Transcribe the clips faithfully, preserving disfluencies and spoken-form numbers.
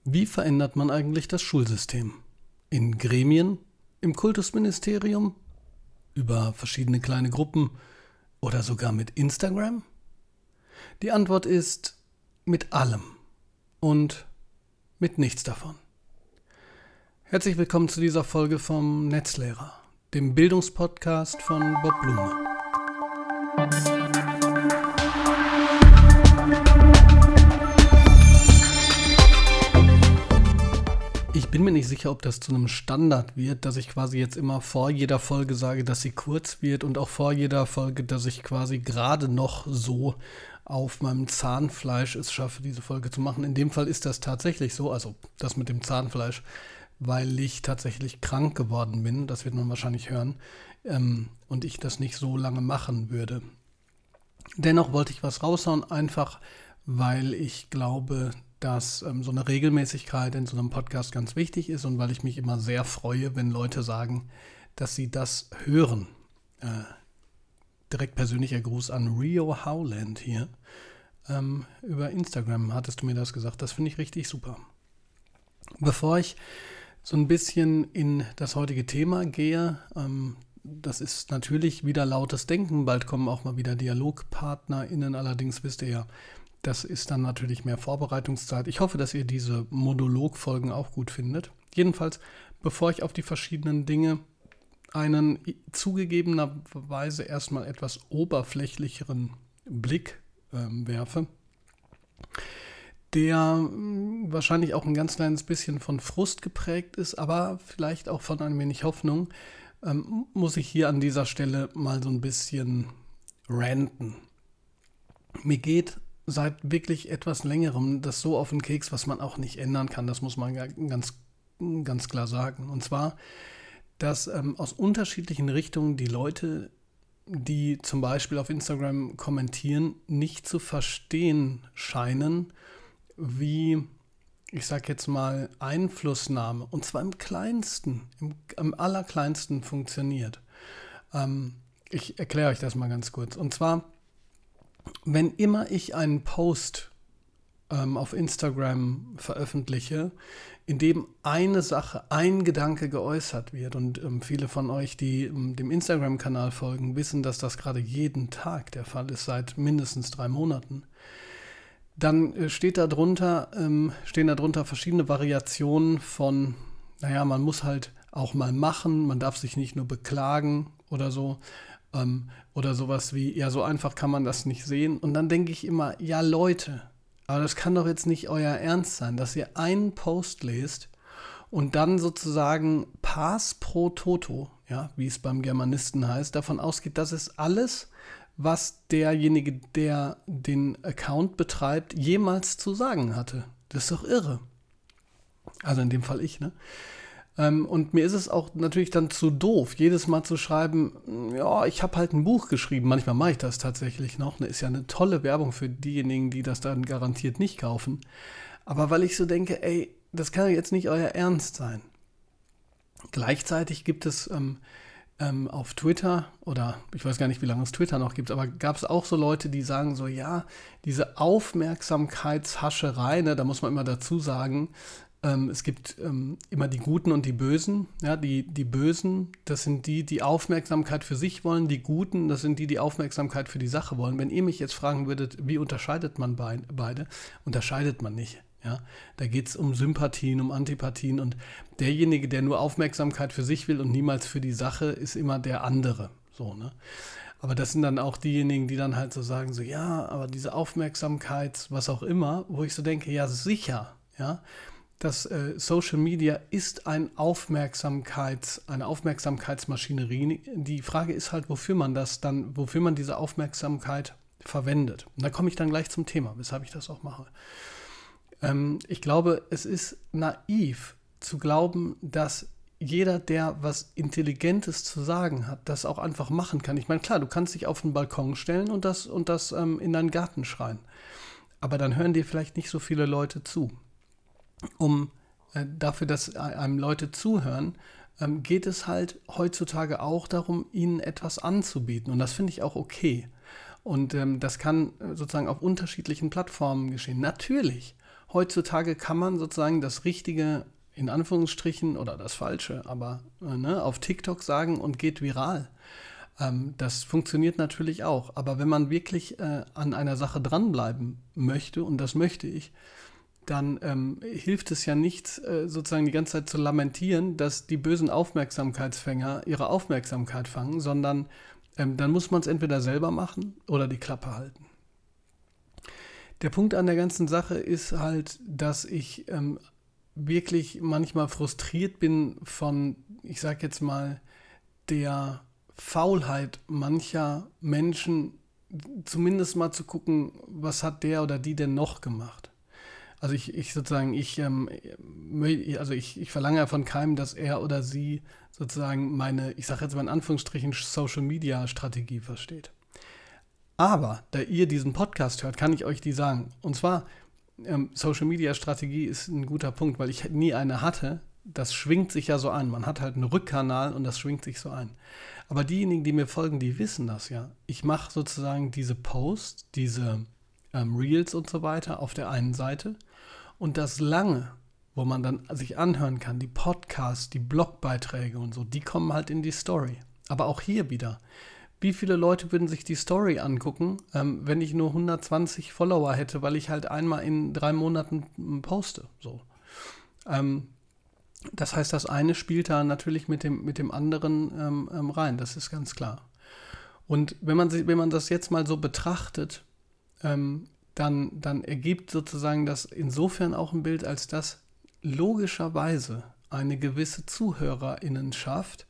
Wie verändert man eigentlich das Schulsystem? In Gremien, im Kultusministerium, über verschiedene kleine Gruppen oder sogar mit Instagram? Die Antwort ist mit allem und mit nichts davon. Herzlich willkommen zu dieser Folge vom Netzlehrer, dem Bildungspodcast von Bob Blume. Ich bin mir nicht sicher, ob das zu einem Standard wird, dass ich quasi jetzt immer vor jeder Folge sage, dass sie kurz wird und auch vor jeder Folge, dass ich quasi gerade noch so auf meinem Zahnfleisch es schaffe, diese Folge zu machen. In dem Fall ist das tatsächlich so, also das mit dem Zahnfleisch, weil ich tatsächlich krank geworden bin, das wird man wahrscheinlich hören, ähm, und ich das nicht so lange machen würde. Dennoch wollte ich was raushauen, einfach weil ich glaube, dass ähm, so eine Regelmäßigkeit in so einem Podcast ganz wichtig ist und weil ich mich immer sehr freue, wenn Leute sagen, dass sie das hören. Äh, direkt persönlicher Gruß an Rio Howland hier. Ähm, über Instagram hattest du mir das gesagt. Das finde ich richtig super. Bevor ich so ein bisschen in das heutige Thema gehe, ähm, das ist natürlich wieder lautes Denken. Bald kommen auch mal wieder DialogpartnerInnen. Allerdings wisst ihr ja, das ist dann natürlich mehr Vorbereitungszeit. Ich hoffe, dass ihr diese Monologfolgen auch gut findet. Jedenfalls, bevor ich auf die verschiedenen Dinge einen zugegebenerweise erstmal etwas oberflächlicheren Blick ähm, werfe, der mh, wahrscheinlich auch ein ganz kleines bisschen von Frust geprägt ist, aber vielleicht auch von ein wenig Hoffnung, ähm, muss ich hier an dieser Stelle mal so ein bisschen ranten. Mir geht seit wirklich etwas längerem das so auf den Keks, was man auch nicht ändern kann. Das muss man ganz, ganz klar sagen. Und zwar, dass ähm, aus unterschiedlichen Richtungen die Leute, die zum Beispiel auf Instagram kommentieren, nicht zu verstehen scheinen, wie, ich sag jetzt mal, Einflussnahme, und zwar im kleinsten, im, im allerkleinsten funktioniert. Ähm, ich erkläre euch das mal ganz kurz. Und zwar, wenn immer ich einen Post ähm, auf Instagram veröffentliche, in dem eine Sache, ein Gedanke geäußert wird, und ähm, viele von euch, die ähm, dem Instagram-Kanal folgen, wissen, dass das gerade jeden Tag der Fall ist, seit mindestens drei Monaten, dann äh, steht da drunter, ähm, stehen darunter verschiedene Variationen von, naja, man muss halt auch mal machen, man darf sich nicht nur beklagen oder so. Ähm, oder sowas wie, ja, so einfach kann man das nicht sehen. Und dann denke ich immer, ja Leute, aber das kann doch jetzt nicht euer Ernst sein, dass ihr einen Post lest und dann sozusagen Pars pro Toto, ja, wie es beim Germanisten heißt, davon ausgeht, dass es alles, was derjenige, der den Account betreibt, jemals zu sagen hatte. Das ist doch irre. Also in dem Fall ich, ne? Und mir ist es auch natürlich dann zu doof, jedes Mal zu schreiben, ja, ich habe halt ein Buch geschrieben. Manchmal mache ich das tatsächlich noch. Ist ja eine tolle Werbung für diejenigen, die das dann garantiert nicht kaufen. Aber weil ich so denke, ey, das kann jetzt nicht euer Ernst sein. Gleichzeitig gibt es ähm, ähm, auf Twitter, oder ich weiß gar nicht, wie lange es Twitter noch gibt, aber gab es auch so Leute, die sagen so, ja, diese Aufmerksamkeitshascherei, ne, da muss man immer dazu sagen, Ähm, es gibt ähm, immer die Guten und die Bösen. Ja, die, die Bösen, das sind die, die Aufmerksamkeit für sich wollen. Die Guten, das sind die, die Aufmerksamkeit für die Sache wollen. Wenn ihr mich jetzt fragen würdet, wie unterscheidet man be- beide, unterscheidet man nicht. Ja? Da geht es um Sympathien, um Antipathien. Und derjenige, der nur Aufmerksamkeit für sich will und niemals für die Sache, ist immer der andere. So, ne? Aber das sind dann auch diejenigen, die dann halt so sagen, so ja, aber diese Aufmerksamkeit, was auch immer, wo ich so denke, ja sicher, ja, Das äh, Social Media ist ein Aufmerksamkeits, eine Aufmerksamkeitsmaschinerie. Die Frage ist halt, wofür man das dann, wofür man diese Aufmerksamkeit verwendet. Und da komme ich dann gleich zum Thema, weshalb ich das auch mache. Ähm, ich glaube, es ist naiv zu glauben, dass jeder, der was Intelligentes zu sagen hat, das auch einfach machen kann. Ich meine, klar, du kannst dich auf den Balkon stellen und das, und das ähm, in deinen Garten schreien. Aber dann hören dir vielleicht nicht so viele Leute zu. Um äh, dafür, dass einem Leute zuhören, ähm, geht es halt heutzutage auch darum, ihnen etwas anzubieten. Und das finde ich auch okay. Und ähm, das kann sozusagen auf unterschiedlichen Plattformen geschehen. Natürlich heutzutage kann man sozusagen das Richtige in Anführungsstrichen oder das Falsche, aber äh, ne, auf TikTok sagen und geht viral. Ähm, das funktioniert natürlich auch. Aber wenn man wirklich äh, an einer Sache dranbleiben möchte, und das möchte ich, dann ähm, hilft es ja nichts, äh, sozusagen die ganze Zeit zu lamentieren, dass die bösen Aufmerksamkeitsfänger ihre Aufmerksamkeit fangen, sondern ähm, dann muss man es entweder selber machen oder die Klappe halten. Der Punkt an der ganzen Sache ist halt, dass ich ähm, wirklich manchmal frustriert bin von, ich sag jetzt mal, der Faulheit mancher Menschen, zumindest mal zu gucken, was hat der oder die denn noch gemacht. Also ich, ich sozusagen, ich, ähm, also ich, ich verlange ja von keinem, dass er oder sie sozusagen meine, ich sage jetzt mal in Anführungsstrichen, Social-Media-Strategie versteht. Aber da ihr diesen Podcast hört, kann ich euch die sagen. Und zwar, ähm, Social-Media-Strategie ist ein guter Punkt, weil ich nie eine hatte. Das schwingt sich ja so ein. Man hat halt einen Rückkanal und das schwingt sich so ein. Aber diejenigen, die mir folgen, die wissen das ja. Ich mache sozusagen diese Posts, diese ähm, Reels und so weiter auf der einen Seite. Und das Lange, wo man dann sich anhören kann, die Podcasts, die Blogbeiträge und so, die kommen halt in die Story. Aber auch hier wieder, wie viele Leute würden sich die Story angucken, ähm, wenn ich nur hundertzwanzig Follower hätte, weil ich halt einmal in drei Monaten poste. So. Ähm, das heißt, das eine spielt da natürlich mit dem, mit dem anderen ähm, ähm, rein, das ist ganz klar. Und wenn man, wenn man das jetzt mal so betrachtet, ähm, dann, dann ergibt sozusagen das insofern auch ein Bild, als dass logischerweise eine gewisse Zuhörerinnenschaft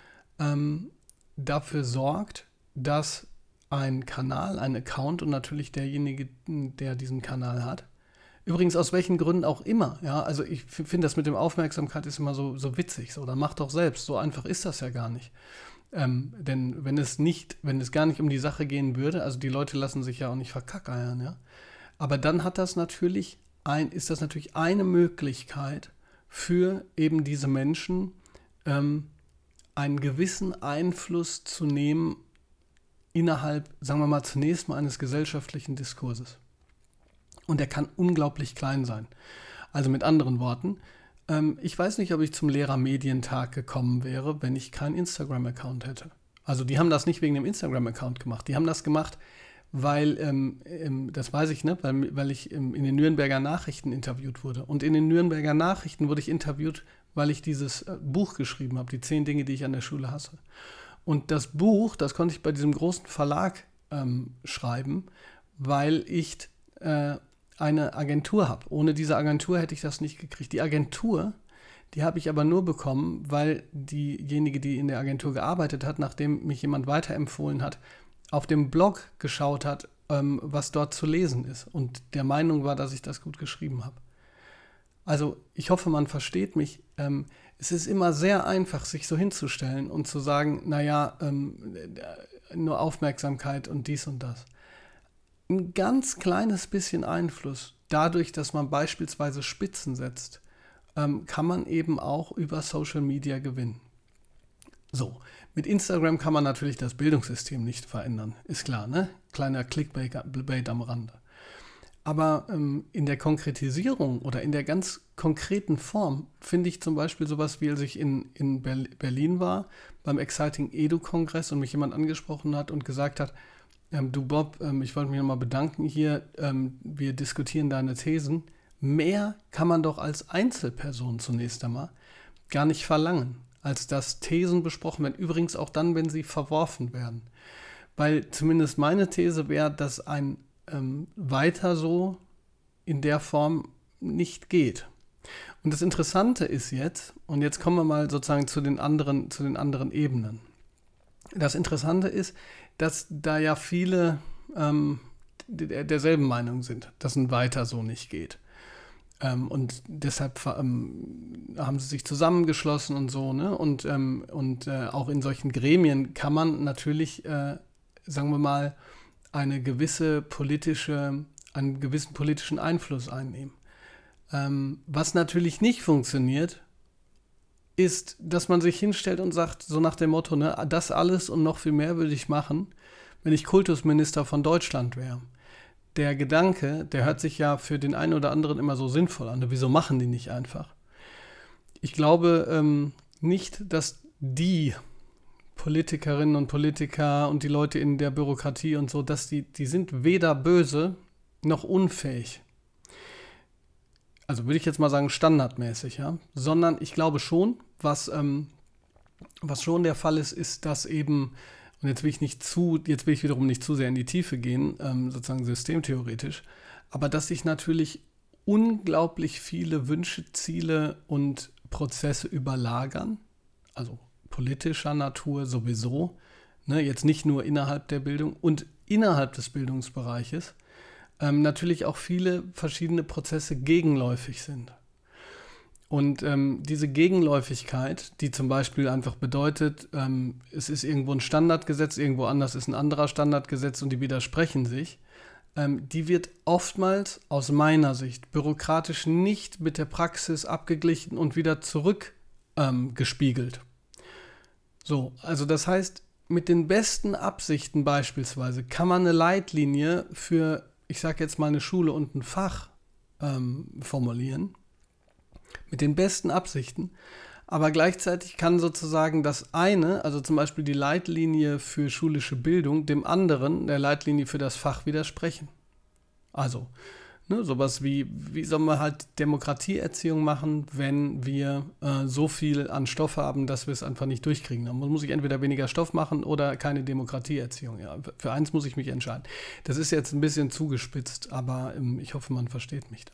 ähm, dafür sorgt, dass ein Kanal, ein Account und natürlich derjenige, der diesen Kanal hat, übrigens aus welchen Gründen auch immer, ja, also ich finde das mit dem Aufmerksamkeit ist immer so, so witzig, so, dann mach doch selbst, so einfach ist das ja gar nicht. Ähm, denn wenn es nicht, wenn es gar nicht um die Sache gehen würde, also die Leute lassen sich ja auch nicht verkackeiern, ja, aber dann hat das natürlich ein, ist das natürlich eine Möglichkeit für eben diese Menschen, ähm, einen gewissen Einfluss zu nehmen innerhalb, sagen wir mal, zunächst mal eines gesellschaftlichen Diskurses. Und der kann unglaublich klein sein. Also mit anderen Worten, ähm, ich weiß nicht, ob ich zum Lehrermedientag gekommen wäre, wenn ich keinen Instagram-Account hätte. Also die haben das nicht wegen dem Instagram-Account gemacht. Die haben das gemacht, weil, ähm, ähm, das weiß ich, ne, weil, weil ich ähm, in den Nürnberger Nachrichten interviewt wurde. Und in den Nürnberger Nachrichten wurde ich interviewt, weil ich dieses äh, Buch geschrieben habe, die zehn Dinge, die ich an der Schule hasse. Und das Buch, das konnte ich bei diesem großen Verlag ähm, schreiben, weil ich äh, eine Agentur habe. Ohne diese Agentur hätte ich das nicht gekriegt. Die Agentur, die habe ich aber nur bekommen, weil diejenige, die in der Agentur gearbeitet hat, nachdem mich jemand weiterempfohlen hat, auf dem Blog geschaut hat, ähm, was dort zu lesen ist und der Meinung war, dass ich das gut geschrieben habe. Also ich hoffe, man versteht mich. Ähm, es ist immer sehr einfach, sich so hinzustellen und zu sagen, naja, ähm, nur Aufmerksamkeit und dies und das. Ein ganz kleines bisschen Einfluss, dadurch, dass man beispielsweise Spitzen setzt, ähm, kann man eben auch über Social Media gewinnen. So, mit Instagram kann man natürlich das Bildungssystem nicht verändern, ist klar, ne? Kleiner Clickbait am Rande. Aber ähm, in der Konkretisierung oder in der ganz konkreten Form finde ich zum Beispiel sowas, wie als ich in, in Berlin war, beim Exciting Edu-Kongress und mich jemand angesprochen hat und gesagt hat, ähm, du Bob, ähm, ich wollte mich nochmal bedanken hier, ähm, wir diskutieren deine Thesen. Mehr kann man doch als Einzelperson zunächst einmal gar nicht verlangen, als dass Thesen besprochen werden, übrigens auch dann, wenn sie verworfen werden. Weil zumindest meine These wäre, dass ein ähm, weiter so in der Form nicht geht. Und das Interessante ist jetzt, und jetzt kommen wir mal sozusagen zu den anderen, zu den anderen Ebenen. Das Interessante ist, dass da ja viele ähm, der, derselben Meinung sind, dass ein weiter so nicht geht. Ähm, und deshalb ähm, haben sie sich zusammengeschlossen und so, ne? Und, ähm, und äh, auch in solchen Gremien kann man natürlich, äh, sagen wir mal, eine gewisse politische, einen gewissen politischen Einfluss einnehmen. Ähm, was natürlich nicht funktioniert, ist, dass man sich hinstellt und sagt, so nach dem Motto, ne, das alles und noch viel mehr würde ich machen, wenn ich Kultusminister von Deutschland wäre. der Gedanke, der hört sich ja für den einen oder anderen immer so sinnvoll an. Wieso machen die nicht einfach? Ich glaube ähm, nicht, dass die Politikerinnen und Politiker und die Leute in der Bürokratie und so, dass die, die sind weder böse noch unfähig. Also würde ich jetzt mal sagen standardmäßig, ja. Sondern ich glaube schon, was, ähm, was schon der Fall ist, ist, dass eben, und jetzt will ich nicht zu, jetzt will ich wiederum nicht zu sehr in die Tiefe gehen, ähm, sozusagen systemtheoretisch, aber dass sich natürlich unglaublich viele Wünsche, Ziele und Prozesse überlagern, also politischer Natur sowieso, ne, jetzt nicht nur innerhalb der Bildung und innerhalb des Bildungsbereiches, ähm, natürlich auch viele verschiedene Prozesse gegenläufig sind. Und ähm, diese Gegenläufigkeit, die zum Beispiel einfach bedeutet, ähm, es ist irgendwo ein Standardgesetz, irgendwo anders ist ein anderer Standardgesetz und die widersprechen sich, ähm, die wird oftmals aus meiner Sicht bürokratisch nicht mit der Praxis abgeglichen und wieder zurückgespiegelt. Ähm, so, also das heißt, mit den besten Absichten beispielsweise kann man eine Leitlinie für, ich sage jetzt mal, eine Schule und ein Fach ähm, formulieren. Mit den besten Absichten, aber gleichzeitig kann sozusagen das eine, also zum Beispiel die Leitlinie für schulische Bildung, dem anderen, der Leitlinie für das Fach, widersprechen. Also, ne, sowas wie, wie soll man halt Demokratieerziehung machen, wenn wir äh, so viel an Stoff haben, dass wir es einfach nicht durchkriegen. Dann muss ich entweder weniger Stoff machen oder keine Demokratieerziehung. Ja, für eins muss ich mich entscheiden. Das ist jetzt ein bisschen zugespitzt, aber ähm, ich hoffe, man versteht mich dann.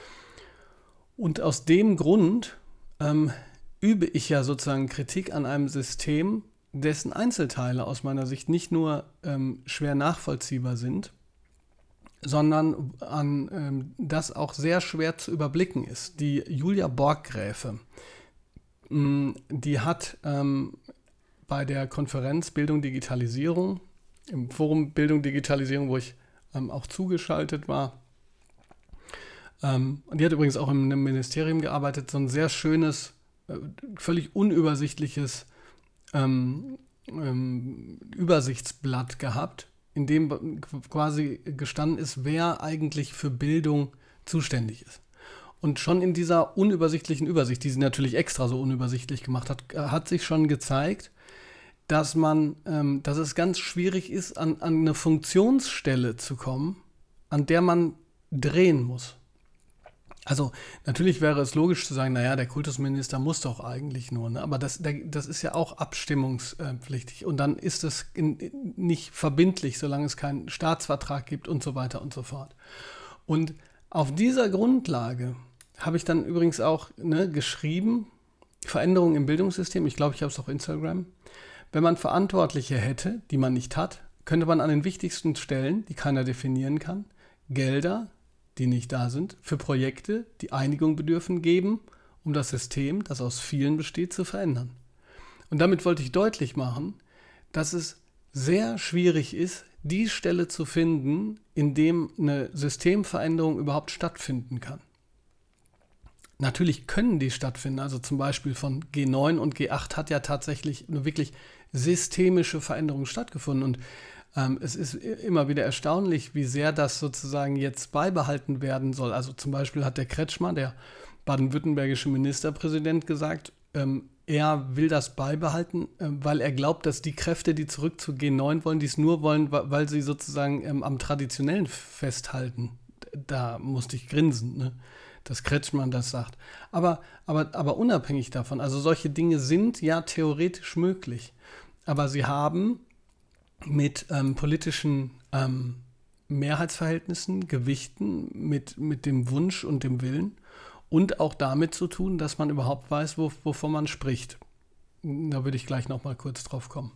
Und aus dem Grund ähm, übe ich ja sozusagen Kritik an einem System, dessen Einzelteile aus meiner Sicht nicht nur ähm, schwer nachvollziehbar sind, sondern an ähm, das auch sehr schwer zu überblicken ist. Die Julia Borggräfe, mh, die hat ähm, bei der Konferenz Bildung Digitalisierung, im Forum Bildung Digitalisierung, wo ich ähm, auch zugeschaltet war, Ähm, und die hat übrigens auch in einem Ministerium gearbeitet, so ein sehr schönes, äh, völlig unübersichtliches ähm, ähm, Übersichtsblatt gehabt, in dem quasi gestanden ist, wer eigentlich für Bildung zuständig ist. Und schon in dieser unübersichtlichen Übersicht, die sie natürlich extra so unübersichtlich gemacht hat, hat sich schon gezeigt, dass man, ähm, dass es ganz schwierig ist, an, an eine Funktionsstelle zu kommen, an der man drehen muss. Also natürlich wäre es logisch zu sagen, naja, der Kultusminister muss doch eigentlich nur, ne? Aber das, das ist ja auch abstimmungspflichtig und dann ist es in, nicht verbindlich, solange es keinen Staatsvertrag gibt und so weiter und so fort. Und auf dieser Grundlage habe ich dann übrigens auch ne, geschrieben, Veränderungen im Bildungssystem, ich glaube, ich habe es auf Instagram, wenn man Verantwortliche hätte, die man nicht hat, könnte man an den wichtigsten Stellen, die keiner definieren kann, Gelder, die nicht da sind, für Projekte, die Einigung bedürfen, geben, um das System, das aus vielen besteht, zu verändern. Und damit wollte ich deutlich machen, dass es sehr schwierig ist, die Stelle zu finden, in dem eine Systemveränderung überhaupt stattfinden kann. Natürlich können die stattfinden, also zum Beispiel von G neun und G acht hat ja tatsächlich eine wirklich systemische Veränderung stattgefunden und Ähm, es ist immer wieder erstaunlich, wie sehr das sozusagen jetzt beibehalten werden soll. Also zum Beispiel hat der Kretschmer, der baden-württembergische Ministerpräsident, gesagt, ähm, er will das beibehalten, äh, weil er glaubt, dass die Kräfte, die zurück zu G neun wollen, dies nur wollen, weil sie sozusagen ähm, am Traditionellen festhalten. Da musste ich grinsen, ne? Dass Kretschmann das sagt. Aber, aber, aber unabhängig davon, also solche Dinge sind ja theoretisch möglich. Aber sie haben mit ähm, politischen ähm, Mehrheitsverhältnissen, Gewichten, mit, mit dem Wunsch und dem Willen und auch damit zu tun, dass man überhaupt weiß, wo, wovon man spricht. Da würde ich gleich noch mal kurz drauf kommen.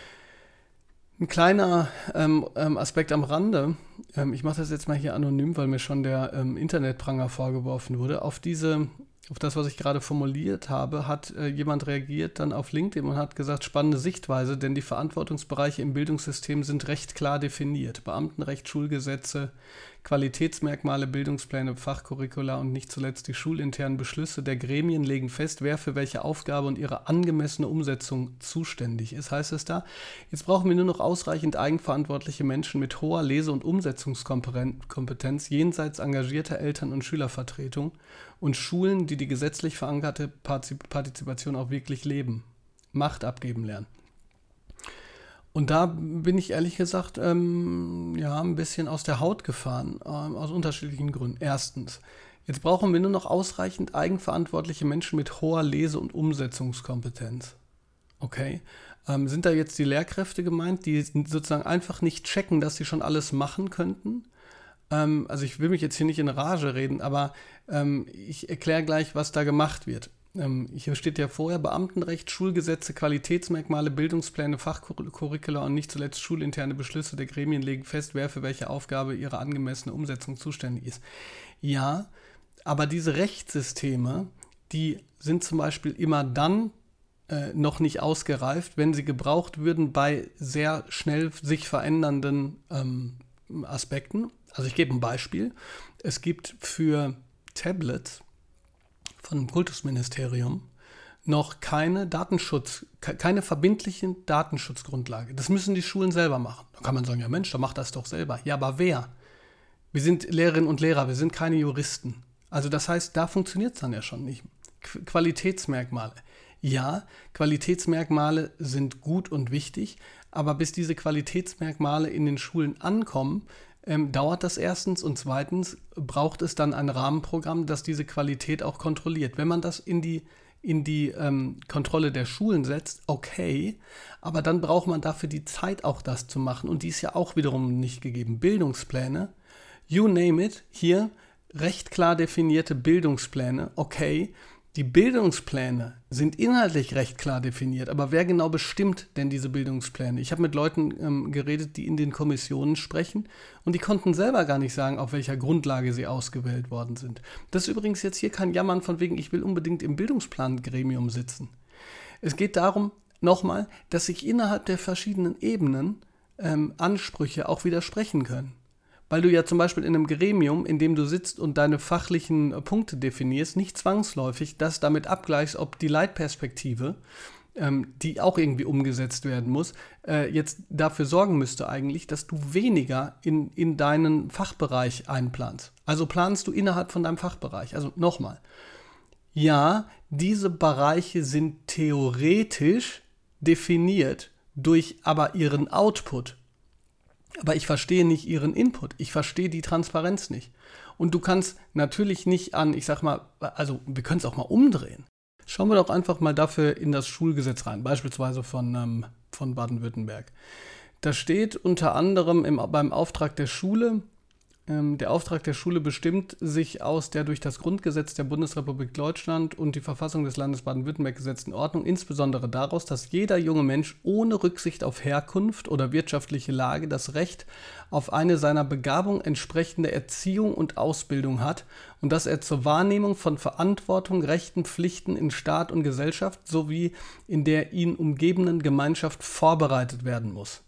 Ein kleiner ähm, ähm, Aspekt am Rande, ähm, ich mache das jetzt mal hier anonym, weil mir schon der ähm, Internetpranger vorgeworfen wurde. Auf diese, auf das, was ich gerade formuliert habe, hat äh, jemand reagiert dann auf LinkedIn und hat gesagt, spannende Sichtweise, denn die Verantwortungsbereiche im Bildungssystem sind recht klar definiert. Beamtenrecht, Schulgesetze, Qualitätsmerkmale, Bildungspläne, Fachcurricula und nicht zuletzt die schulinternen Beschlüsse der Gremien legen fest, wer für welche Aufgabe und ihre angemessene Umsetzung zuständig ist, heißt es da. Jetzt brauchen wir nur noch ausreichend eigenverantwortliche Menschen mit hoher Lese- und Umsetzungskompetenz jenseits engagierter Eltern- und Schülervertretung und Schulen, die die gesetzlich verankerte Partizipation auch wirklich leben. Macht abgeben lernen. Und da bin ich ehrlich gesagt ähm, ja, ein bisschen aus der Haut gefahren, ähm, aus unterschiedlichen Gründen. Erstens, jetzt brauchen wir nur noch ausreichend eigenverantwortliche Menschen mit hoher Lese- und Umsetzungskompetenz. Okay, ähm, sind da jetzt die Lehrkräfte gemeint, die sozusagen einfach nicht checken, dass sie schon alles machen könnten? Ähm, also ich will mich jetzt hier nicht in Rage reden, aber ähm, ich erkläre gleich, was da gemacht wird. Hier steht ja vorher Beamtenrecht, Schulgesetze, Qualitätsmerkmale, Bildungspläne, Fachcurricula und nicht zuletzt schulinterne Beschlüsse der Gremien legen fest, wer für welche Aufgabe ihre angemessene Umsetzung zuständig ist. Ja, aber diese Rechtssysteme, die sind zum Beispiel immer dann äh, noch nicht ausgereift, wenn sie gebraucht würden bei sehr schnell sich verändernden ähm, Aspekten. Also ich gebe ein Beispiel. Es gibt für Tablets von dem Kultusministerium noch keine Datenschutz, keine verbindliche Datenschutzgrundlage. Das müssen die Schulen selber machen. Da kann man sagen, ja Mensch, dann macht das doch selber. Ja, aber wer? Wir sind Lehrerinnen und Lehrer, wir sind keine Juristen. Also das heißt, da funktioniert es dann ja schon nicht. Qu- Qualitätsmerkmale. Ja, Qualitätsmerkmale sind gut und wichtig, aber bis diese Qualitätsmerkmale in den Schulen ankommen, Ähm, dauert das erstens und zweitens braucht es dann ein Rahmenprogramm, das diese Qualität auch kontrolliert. Wenn man das in die, in die ähm, Kontrolle der Schulen setzt, okay, aber dann braucht man dafür die Zeit auch das zu machen und die ist ja auch wiederum nicht gegeben. Bildungspläne, you name it, hier recht klar definierte Bildungspläne, okay, die Bildungspläne sind inhaltlich recht klar definiert, aber wer genau bestimmt denn diese Bildungspläne? Ich habe mit Leuten ähm, geredet, die in den Kommissionen sprechen und die konnten selber gar nicht sagen, auf welcher Grundlage sie ausgewählt worden sind. Das ist übrigens jetzt hier kein Jammern von wegen, ich will unbedingt im Bildungsplangremium sitzen. Es geht darum, nochmal, dass sich innerhalb der verschiedenen Ebenen ähm, Ansprüche auch widersprechen können. Weil du ja zum Beispiel in einem Gremium, in dem du sitzt und deine fachlichen äh, Punkte definierst, nicht zwangsläufig das damit abgleichst, ob die Leitperspektive, ähm, die auch irgendwie umgesetzt werden muss, äh, jetzt dafür sorgen müsste eigentlich, dass du weniger in, in deinen Fachbereich einplanst. Also planst du innerhalb von deinem Fachbereich. Also nochmal, ja, diese Bereiche sind theoretisch definiert durch aber ihren Output. Aber ich verstehe nicht ihren Input. Ich verstehe die Transparenz nicht. Und du kannst natürlich nicht an, ich sag mal, also wir können es auch mal umdrehen. Schauen wir doch einfach mal dafür in das Schulgesetz rein, beispielsweise von, ähm, von Baden-Württemberg. Da steht unter anderem im, beim Auftrag der Schule, ähm, der Auftrag der Schule bestimmt sich aus der durch das Grundgesetz der Bundesrepublik Deutschland und die Verfassung des Landes Baden-Württemberg gesetzten Ordnung, insbesondere daraus, dass jeder junge Mensch ohne Rücksicht auf Herkunft oder wirtschaftliche Lage das Recht auf eine seiner Begabung entsprechende Erziehung und Ausbildung hat und dass er zur Wahrnehmung von Verantwortung, Rechten, Pflichten in Staat und Gesellschaft sowie in der ihn umgebenden Gemeinschaft vorbereitet werden muss.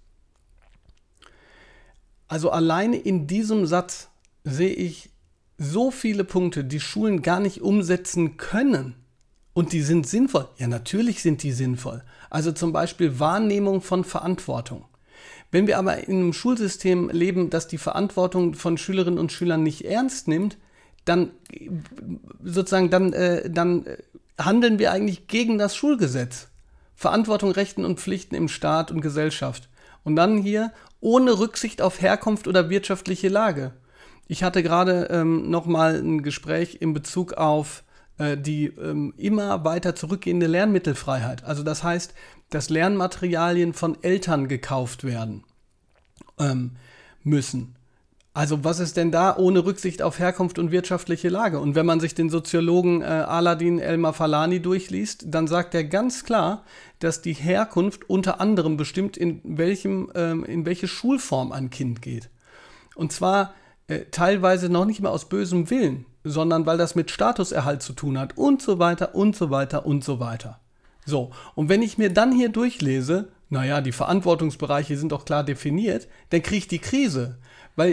Also alleine in diesem Satz sehe ich so viele Punkte, die Schulen gar nicht umsetzen können. Und die sind sinnvoll. Ja, natürlich sind die sinnvoll. Also zum Beispiel Wahrnehmung von Verantwortung. Wenn wir aber in einem Schulsystem leben, das die Verantwortung von Schülerinnen und Schülern nicht ernst nimmt, dann sozusagen dann, äh, dann handeln wir eigentlich gegen das Schulgesetz. Verantwortung, Rechten und Pflichten im Staat und Gesellschaft. Und dann hier ohne Rücksicht auf Herkunft oder wirtschaftliche Lage. Ich hatte gerade ähm, nochmal ein Gespräch in Bezug auf äh, die ähm, immer weiter zurückgehende Lernmittelfreiheit. Also das heißt, dass Lernmaterialien von Eltern gekauft werden ähm, müssen. Also was ist denn da ohne Rücksicht auf Herkunft und wirtschaftliche Lage? Und wenn man sich den Soziologen äh, Aladin El-Mafalani durchliest, dann sagt er ganz klar, dass die Herkunft unter anderem bestimmt, in, welchem, ähm, in welche Schulform ein Kind geht. Und zwar äh, teilweise noch nicht mal aus bösem Willen, sondern weil das mit Statuserhalt zu tun hat und so weiter und so weiter und so weiter. So, und wenn ich mir dann hier durchlese, naja, die Verantwortungsbereiche sind doch klar definiert, dann kriege ich die Krise. Weil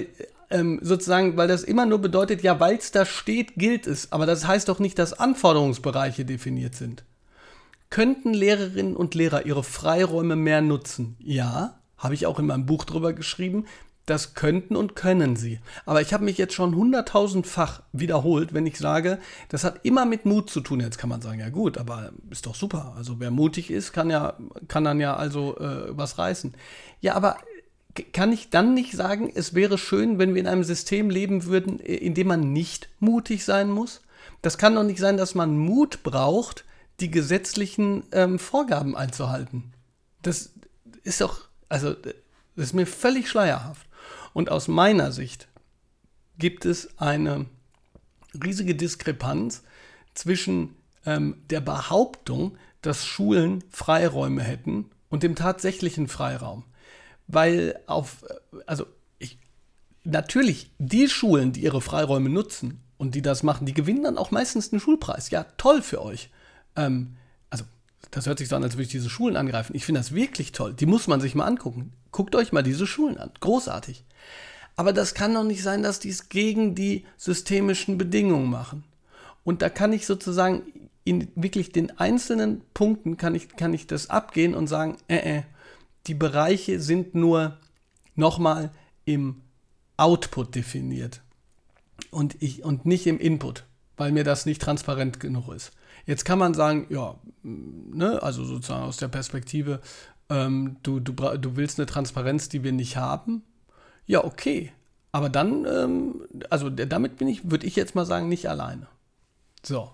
ähm, sozusagen, weil das immer nur bedeutet, ja, weil es da steht, gilt es. Aber das heißt doch nicht, dass Anforderungsbereiche definiert sind. Könnten Lehrerinnen und Lehrer ihre Freiräume mehr nutzen? Ja, habe ich auch in meinem Buch drüber geschrieben. Das könnten und können sie. Aber ich habe mich jetzt schon hunderttausendfach wiederholt, wenn ich sage, das hat immer mit Mut zu tun. Jetzt kann man sagen, ja gut, aber ist doch super. Also wer mutig ist, kann ja, kann dann ja also äh, was reißen. Ja, aber kann ich dann nicht sagen, es wäre schön, wenn wir in einem System leben würden, in dem man nicht mutig sein muss? Das kann doch nicht sein, dass man Mut braucht, die gesetzlichen ähm, Vorgaben einzuhalten. Das ist doch, also das ist mir völlig schleierhaft. Und aus meiner Sicht gibt es eine riesige Diskrepanz zwischen ähm, der Behauptung, dass Schulen Freiräume hätten und dem tatsächlichen Freiraum. Weil auf, also ich, natürlich die Schulen, die ihre Freiräume nutzen und die das machen, die gewinnen dann auch meistens einen Schulpreis. Ja, toll für euch. Ähm, also, das hört sich so an, als würde ich diese Schulen angreifen. Ich finde das wirklich toll. Die muss man sich mal angucken. Guckt euch mal diese Schulen an. Großartig. Aber das kann doch nicht sein, dass die es gegen die systemischen Bedingungen machen. Und da kann ich sozusagen in wirklich den einzelnen Punkten kann ich, kann ich das abgehen und sagen, äh, äh, die Bereiche sind nur nochmal im Output definiert und, ich, und nicht im Input, weil mir das nicht transparent genug ist. Jetzt kann man sagen, ja, ne, also sozusagen aus der Perspektive, ähm, du, du, du willst eine Transparenz, die wir nicht haben. Ja, okay. Aber dann, ähm, also damit bin ich, würde ich jetzt mal sagen, nicht alleine. So.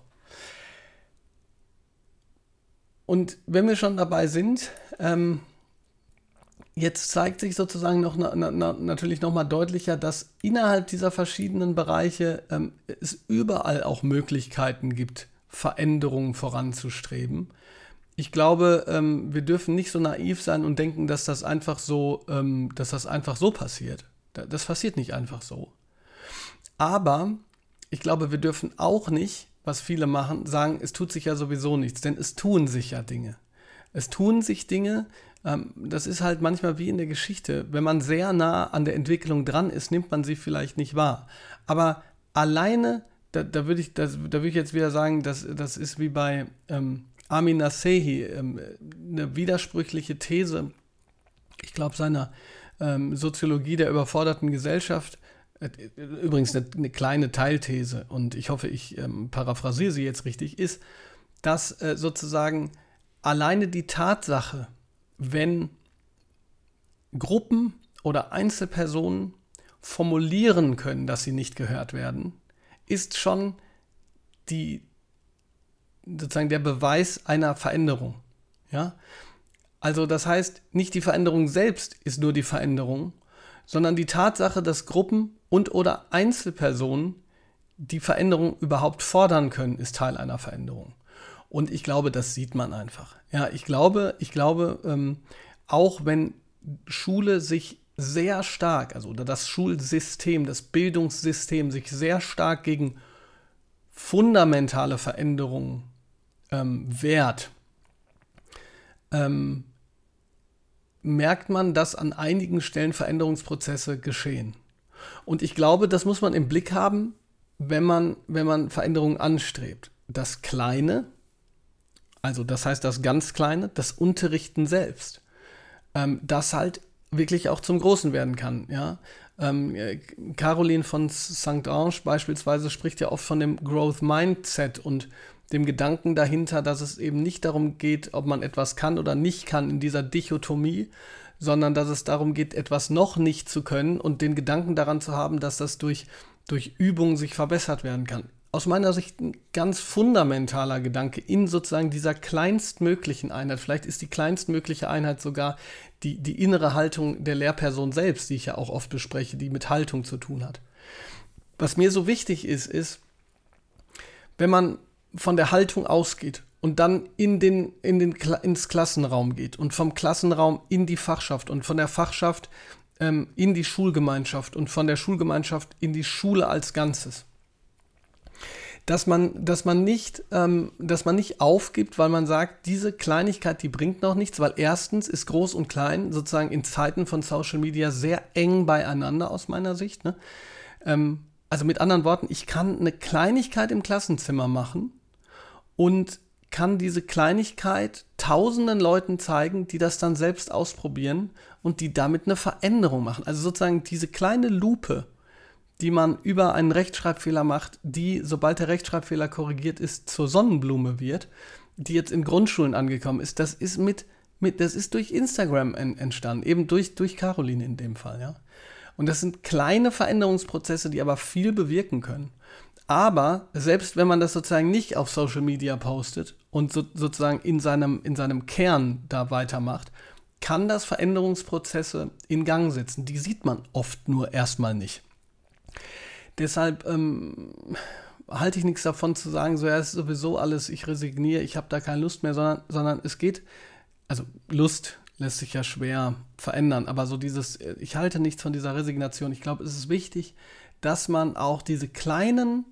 Und wenn wir schon dabei sind, ähm, jetzt zeigt sich sozusagen noch na, na, natürlich nochmal deutlicher, dass innerhalb dieser verschiedenen Bereiche ähm, es überall auch Möglichkeiten gibt, Veränderungen voranzustreben. Ich glaube, ähm, wir dürfen nicht so naiv sein und denken, dass das einfach so, ähm, dass das einfach so passiert. Das passiert nicht einfach so. Aber ich glaube, wir dürfen auch nicht, was viele machen, sagen, es tut sich ja sowieso nichts, denn es tun sich ja Dinge. Es tun sich Dinge, ähm, das ist halt manchmal wie in der Geschichte. Wenn man sehr nah an der Entwicklung dran ist, nimmt man sie vielleicht nicht wahr. Aber alleine, da, da würde ich, das, da würd ich jetzt wieder sagen, das, das ist wie bei ähm, Amin Nasehi, ähm, eine widersprüchliche These, ich glaube, seiner ähm, Soziologie der überforderten Gesellschaft. Äh, übrigens eine, eine kleine Teilthese, und ich hoffe, ich ähm, paraphrasiere sie jetzt richtig, ist, dass äh, sozusagen alleine die Tatsache, wenn Gruppen oder Einzelpersonen formulieren können, dass sie nicht gehört werden, ist schon die, sozusagen der Beweis einer Veränderung. Ja? Also das heißt, nicht die Veränderung selbst ist nur die Veränderung, sondern die Tatsache, dass Gruppen und oder Einzelpersonen die Veränderung überhaupt fordern können, ist Teil einer Veränderung. Und ich glaube, das sieht man einfach. Ja, ich glaube, ich glaube, ähm, auch wenn Schule sich sehr stark, also oder das Schulsystem, das Bildungssystem sich sehr stark gegen fundamentale Veränderungen ähm, wehrt, ähm, merkt man, dass an einigen Stellen Veränderungsprozesse geschehen. Und ich glaube, das muss man im Blick haben, wenn man, wenn man Veränderungen anstrebt. Das Kleine, also das heißt das ganz Kleine, das Unterrichten selbst, ähm, das halt wirklich auch zum Großen werden kann. Ja? Ähm, Caroline von Sankt Ange beispielsweise spricht ja oft von dem Growth Mindset und dem Gedanken dahinter, dass es eben nicht darum geht, ob man etwas kann oder nicht kann in dieser Dichotomie, sondern dass es darum geht, etwas noch nicht zu können und den Gedanken daran zu haben, dass das durch, durch Übung sich verbessert werden kann. Aus meiner Sicht ein ganz fundamentaler Gedanke in sozusagen dieser kleinstmöglichen Einheit. Vielleicht ist die kleinstmögliche Einheit sogar die, die innere Haltung der Lehrperson selbst, die ich ja auch oft bespreche, die mit Haltung zu tun hat. Was mir so wichtig ist, ist, wenn man von der Haltung ausgeht und dann in den, in den, ins Klassenraum geht und vom Klassenraum in die Fachschaft und von der Fachschaft ähm, in die Schulgemeinschaft und von der Schulgemeinschaft in die Schule als Ganzes, dass man, dass man nicht, ähm, dass man nicht aufgibt, weil man sagt, diese Kleinigkeit, die bringt noch nichts, weil erstens ist Groß und Klein sozusagen in Zeiten von Social Media sehr eng beieinander aus meiner Sicht. Ne? Ähm, also mit anderen Worten, ich kann eine Kleinigkeit im Klassenzimmer machen und kann diese Kleinigkeit tausenden Leuten zeigen, die das dann selbst ausprobieren und die damit eine Veränderung machen. Also sozusagen diese kleine Lupe, die man über einen Rechtschreibfehler macht, die, sobald der Rechtschreibfehler korrigiert ist, zur Sonnenblume wird, die jetzt in Grundschulen angekommen ist, das ist mit, mit das ist durch Instagram en, entstanden, eben durch, durch Caroline in dem Fall, ja. Und das sind kleine Veränderungsprozesse, die aber viel bewirken können. Aber selbst wenn man das sozusagen nicht auf Social Media postet und so, sozusagen in seinem, in seinem Kern da weitermacht, kann das Veränderungsprozesse in Gang setzen. Die sieht man oft nur erstmal nicht. Deshalb ähm, halte ich nichts davon zu sagen, so ja, es ist sowieso alles, ich resigniere, ich habe da keine Lust mehr, sondern, sondern es geht, also Lust lässt sich ja schwer verändern, aber so dieses, ich halte nichts von dieser Resignation. Ich glaube, es ist wichtig, dass man auch diese kleinen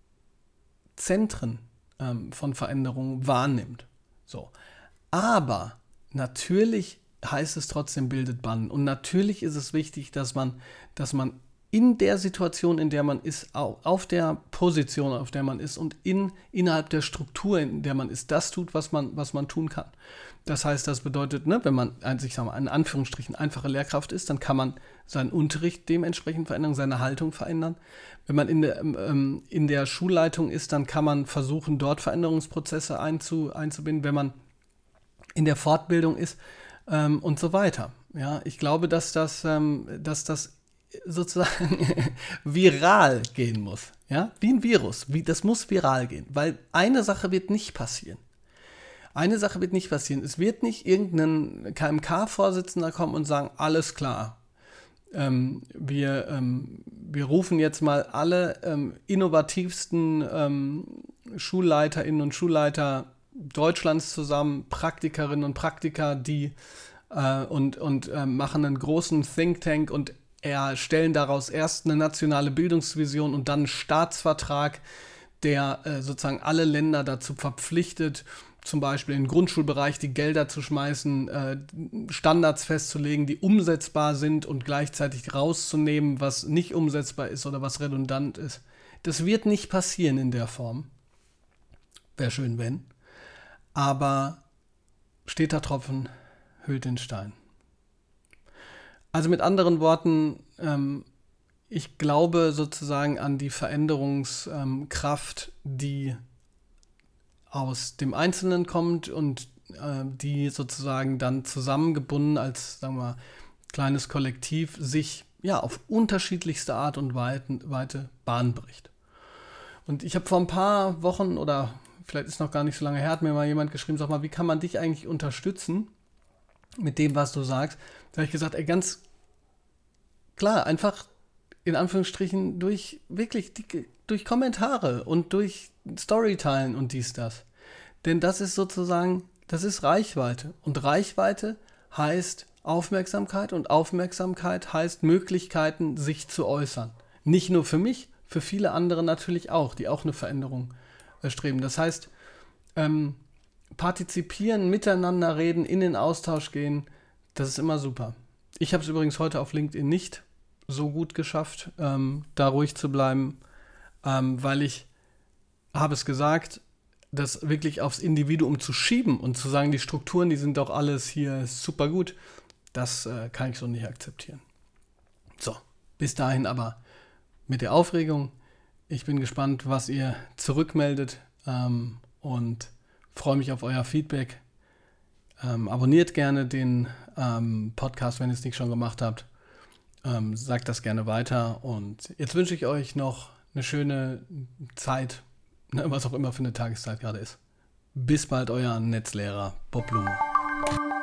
Zentren ähm, von Veränderungen wahrnimmt. So. Aber natürlich heißt es trotzdem, bildet Bann. Und natürlich ist es wichtig, dass man, dass man in der Situation, in der man ist, auf der Position, auf der man ist und in, innerhalb der Struktur, in der man ist, das tut, was man, was man tun kann. Das heißt, das bedeutet, ne, wenn man, ich sag mal, in Anführungsstrichen einfache Lehrkraft ist, dann kann man seinen Unterricht dementsprechend verändern, seine Haltung verändern. Wenn man in der, ähm, in der Schulleitung ist, dann kann man versuchen, dort Veränderungsprozesse einzu, einzubinden, wenn man in der Fortbildung ist ähm, und so weiter. Ja, ich glaube, dass das, ähm, dass das sozusagen viral gehen muss. Ja? Wie ein Virus. Wie, das muss viral gehen. Weil eine Sache wird nicht passieren. Eine Sache wird nicht passieren. Es wird nicht irgendein K M K-Vorsitzender kommen und sagen, alles klar. Ähm, wir, ähm, wir rufen jetzt mal alle ähm, innovativsten ähm, SchulleiterInnen und Schulleiter Deutschlands zusammen, Praktikerinnen und Praktiker, die äh, und, und äh, machen einen großen Think Tank und erstellen daraus erst eine nationale Bildungsvision und dann einen Staatsvertrag, der äh, sozusagen alle Länder dazu verpflichtet, zum Beispiel im Grundschulbereich die Gelder zu schmeißen, äh, Standards festzulegen, die umsetzbar sind und gleichzeitig rauszunehmen, was nicht umsetzbar ist oder was redundant ist. Das wird nicht passieren in der Form. Wäre schön, wenn. Aber steter Tropfen hüllt den Stein. Also mit anderen Worten, ähm, ich glaube sozusagen an die Veränderungskraft, ähm, die aus dem Einzelnen kommt und äh, die sozusagen dann zusammengebunden als, sagen wir mal, kleines Kollektiv sich ja auf unterschiedlichste Art und Weite Bahn bricht. Und ich habe vor ein paar Wochen oder vielleicht ist noch gar nicht so lange her, hat mir mal jemand geschrieben, sag mal, wie kann man dich eigentlich unterstützen mit dem, was du sagst? Da habe ich gesagt, ey, ganz klar, einfach in Anführungsstrichen durch wirklich dicke, durch Kommentare und durch Storyteilen und dies, das. Denn das ist sozusagen, das ist Reichweite. Und Reichweite heißt Aufmerksamkeit und Aufmerksamkeit heißt Möglichkeiten, sich zu äußern. Nicht nur für mich, für viele andere natürlich auch, die auch eine Veränderung erstreben. Das heißt, ähm, partizipieren, miteinander reden, in den Austausch gehen, das ist immer super. Ich habe es übrigens heute auf LinkedIn nicht so gut geschafft, ähm, da ruhig zu bleiben, ähm, weil ich habe es gesagt, das wirklich aufs Individuum zu schieben und zu sagen, die Strukturen, die sind doch alles hier super gut, das äh, kann ich so nicht akzeptieren. So, bis dahin aber mit der Aufregung. Ich bin gespannt, was ihr zurückmeldet ähm, und freue mich auf euer Feedback. Ähm, abonniert gerne den ähm, Podcast, wenn ihr es nicht schon gemacht habt. Ähm, sagt das gerne weiter und jetzt wünsche ich euch noch eine schöne Zeit, ne, was auch immer für eine Tageszeit gerade ist. Bis bald, euer Netzlehrer Bob Blume.